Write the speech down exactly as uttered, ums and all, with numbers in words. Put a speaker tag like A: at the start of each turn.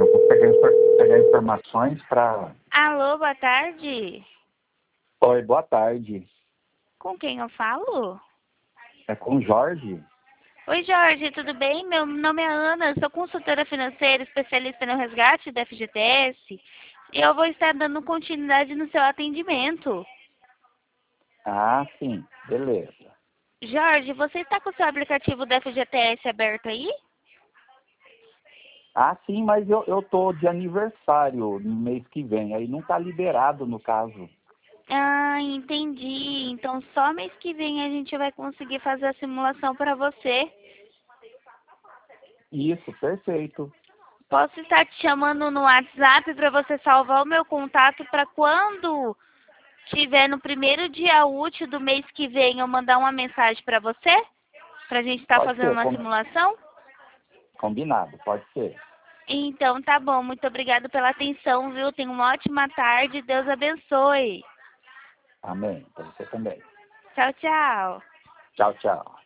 A: vou pegar, infor- pegar informações para...
B: Alô, boa tarde.
A: Oi, boa tarde.
B: Com quem eu falo?
A: É com o Jorge?
B: Oi, Jorge, tudo bem? Meu nome é Ana, sou consultora financeira, especialista no resgate da F G T S. E eu vou estar dando continuidade no seu atendimento.
A: Ah, sim. Beleza.
B: Jorge, você está com o seu aplicativo da F G T S aberto aí?
A: Ah, sim, mas eu, eu tô de aniversário no mês que vem. Aí não tá liberado, no caso.
B: Ah, entendi. Então só mês que vem a gente vai conseguir fazer a simulação para você.
A: Isso, perfeito.
B: Posso estar te chamando no WhatsApp para você salvar o meu contato para quando tiver no primeiro dia útil do mês que vem eu mandar uma mensagem para você? Para a gente estar
A: Pode
B: fazendo
A: ser,
B: uma
A: com-
B: simulação?
A: combinado, pode ser.
B: Então tá bom. Muito obrigada pela atenção, viu? Tenha uma ótima tarde. Deus abençoe.
A: Amém. Para você também.
B: Tchau, tchau.
A: Tchau, tchau.